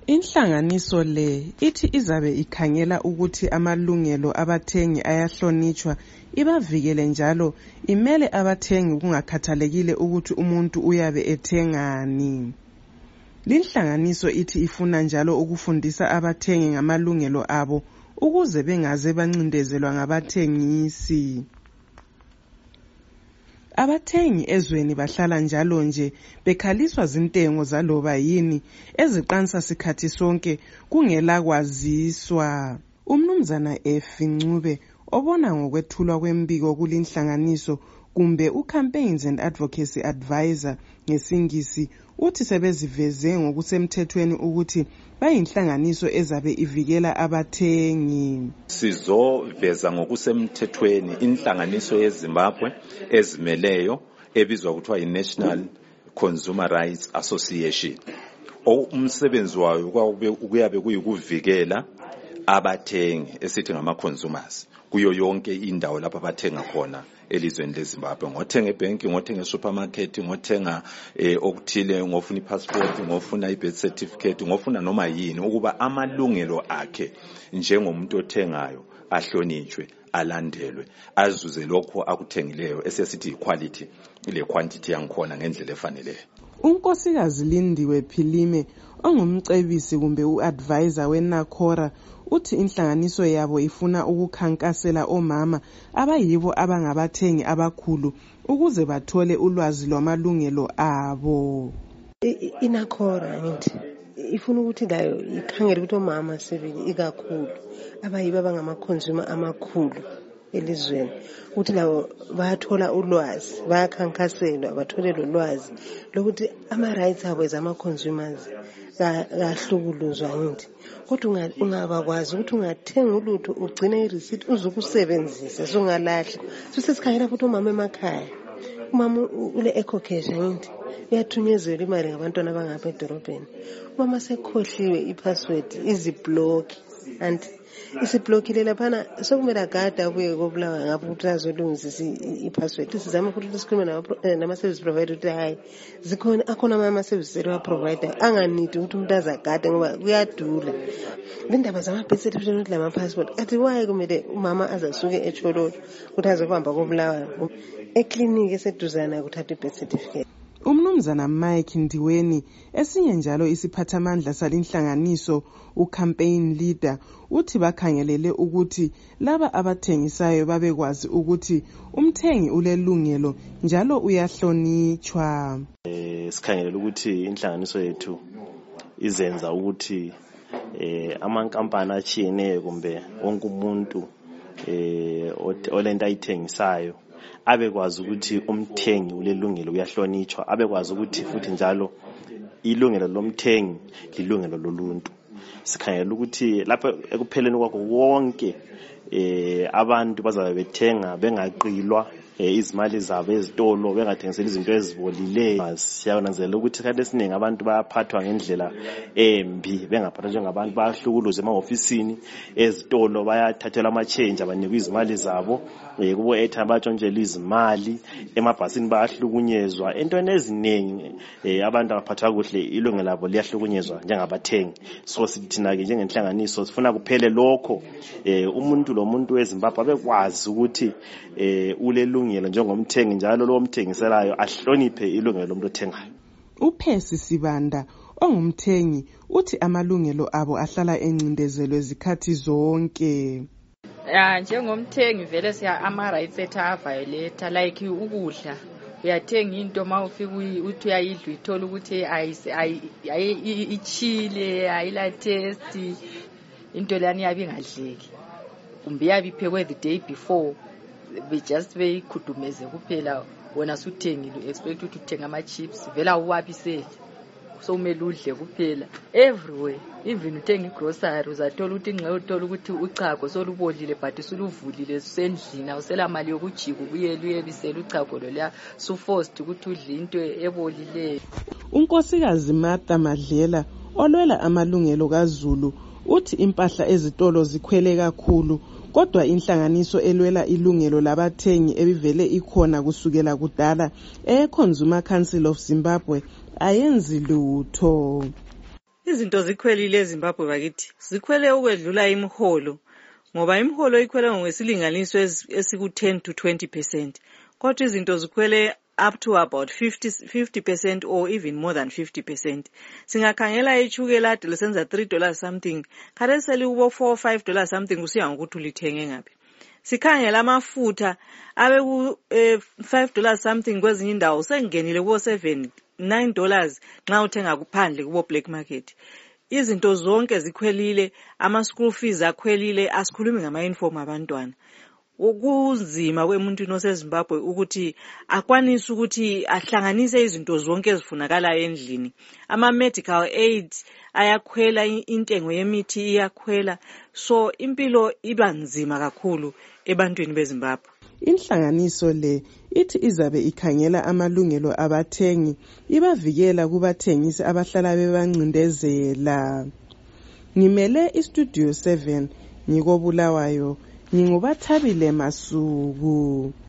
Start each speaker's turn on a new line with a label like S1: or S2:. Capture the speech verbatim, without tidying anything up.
S1: Inhlanganiso le ithi izabe ikhangela ukuthi amalungelo abathengi ayahlonitshwa, ibavikele njalo imele abathengi kungakhathalekile ukuthi umuntu uyabe ethengani. Linhlanganiso ithi ifuna njalo ukufundisa abathengi ngamalungelo abo ukuze bengaze bancindezelwa ngabathengisi. Abathengi ezweni bahlala njalo nje bekhaliswa zintengo zaloba yini eziqansa sikhathi sonke kungela kwaziswa. Umnumzana Effie Ncube obona ngokwethulwa kwembiko kulinhlanganiso kumbe uCampaigns and Advocacy Advisor ngesingisi uthi sebeziveze ngokusemthethweni ukuthi bayinhlanganiso ezabe ivikela abathengi.
S2: Sizoveza ngokusemthethweni inhlanganiso yeZimbabwe ezimeleyo ebizwa kuthiwa iNational Consumer Rights Association. Umsebenzi wayo kuyabe kuyikuvikela abathengi esithi ngama-consumers kuyo yonke indawo lapho abathenga khona elizweni leZimbabwe. Ngothenga ebanki, ngothenga esupermarket, ngothenga eh, okuthile, ngofuna ipassport, ngofuna ibirth certificate, ngofuna noma yini ukuba amalungelo akhe njengomuntu othengayo ahlonitshwe, alandelwe, azuze lokho akuthengileyo esesithi equality ile quantity yangikhona ngendlela efaneleyo.
S1: Unkosikazi Lindiwe Philime ongumcebisi kumbe uadvisor weNakora uthi inhlanganiso yabo ifuna ukukhankasela omama abayibo abangabathengi abakhulu ukuze bathole ulwazi lwamalungelo abo.
S3: iNakora ngithi ifuna ukuthi layo ikhangele ukuthi omama sebili ikakhulu abayibo abangama-consumer amakhulu elizweni ukuthi labo bayathola ulwazi, bayakhankaselwa bathole lo lwazi lokuthi ama-rights abo ezama-consumers kahlukuluzwa ngithi. Kodwa ungabakwazi ukuthi ungathenga ulutho ugcine i-receipt uzukusebenzisa sungalahla. Sisesikhangela futhi umama emakhaya. Umama ule eco cash ngithi uyathunyezelwa imali ngabantwana abangapha edorobheni. Umama sekhohliwe i-password iziblock and isiblokile laphana sokumele agada kuye kobulawa ngapho ukuthi azolungisisa i-password. Sizama ukuthi sikhulume nama-service provider ukuthi hayi zikhona akhona ama-service provider anganidi ukuthi umuntu azagade ngoba kuyadula. Lendaba zama-birth certificate ukuthi lama-passport athi why kumele umama azasuke eChololo ukuthi azokuhamba kobulawa ekliniki eseduzana kuthatha i-birth certificate.
S1: Umnumzana Mike Ndiweni esinye njalo isiphathamandla salinhlanganiso ucampaign leader uthi bakhangelele ukuthi laba abathengisayo babekwazi ukuthi umthengi ulelungelo njalo uyahlonitshwa.
S4: Eh sikhangelele ukuthi inhlanganiso yethu izenza ukuthi eh amankampani achiyeneyo kumbe wonke umuntu eh olenta ayithengisayo abekwazi ukuthi umthengi ulelungelo uyahlonitshwa, abekwazi ukuthi futhi njalo ilungelo lomthengi lilungelo loluntu. Sikhangela ukuthi lapha ekupheleni kwakho wonke eh abantu bazabe bethenga bengaqilwa izimali zabo ezitolo bengathengiseli izinto ezibolileyo. Siyananzelela ukuthi kanti esiningi abantu bayaphathwa ngendlela embi, bengaphathwa njengabantu bayahlukuluza ema-ofisini ezitolo, bayathathelwa ama-change abanikwa izimali zabo kubo airtime batshontshela izimali, emabhasini bayahlukunyezwa. Entweni eziningi abantu abaphathwa kuhle ilungelo labo liyahlukunyezwa njengabathengi. So sithina ke njengenhlanganiso sifuna kuphele lokho umuntu lo muntu weZimbabwe abekwazi ukuthi ulelungelo njengomthengi njalo lo mthengiselayo ahloniphe ilungelo lomuntu othengayo.
S1: uPhesi Sibanda ongumthengi uthi amalungelo abo ahlala encindezelwe zikhathi zonke.
S5: Ya njengomthengi vele siya ama rights ethu aviolate like ukudla. Uyathenga into mawufika uthi uyayidla ithola ukuthi ayichile ayila test into lani yabi ngadleki. Kumbe yabi phekwe the day before. Be just be khudumeze kuphela wona suthengile expect ukuthi uthenga ama chips vela uwabisele so umele udle kuphela everywhere even uthenga igrocery uzathola ukuthi ingxe uthola ukuthi uchago solubolile but usuluvulile sendlini awusela mali yokujika ubuyele uyebisela uchago lo la su forced ukuthi udle into ebolileyo.
S1: Unkosikazi Martha Madlela olwela amalungelo kaZulu uthi impahla ezitolo zikhwele kakhulu kodwa inhlanganiso elwela ilungelo labathengi ebivele ikhona kusukela kudala eConsumer Council of Zimbabwe ayenzi lutho.
S6: Izinto zikhwelile eZimbabwe bakithi. Zikhwele ukwedlula imiholo. Ngoba imiholo ikhwele ngokwesilinganiso esiku ten to twenty percent. Kodwa izinto zikhwele up to about fifty percent or even more than fifty percent. Singakhangela ichukela ade lisenza three dollars something. Khathesi seliubo four or five dollars something kusiya ngokuthi ulithenge ngaphi. Sikhangela amafutha abe ku five dollars something kwezinye indawo sengenile kubo seven nine dollars nxa uthenga kuphandle kubo black market. Izinto zonke zikhwelile, ama school fees akhwelile, asikhulumi ngama uniform abantwana. Ukuzima kwemuntu noseZimbabwe ukuthi akwanise ukuthi ahlanganise izinto zonke ezifunakala endlini. Ama medical aid ayakhwela, intengo yemithi iyakhwela, so impilo iba nzima kakhulu ebantwini beZimbabwe.
S1: Inhlanganiso le ithi izabe ikhangela amalungelo abathengi, ibavikela kubathengisi abahlala bebancindezela. Ngimele iStudio seven ngikobulawayo, ngingubathabile Masuku.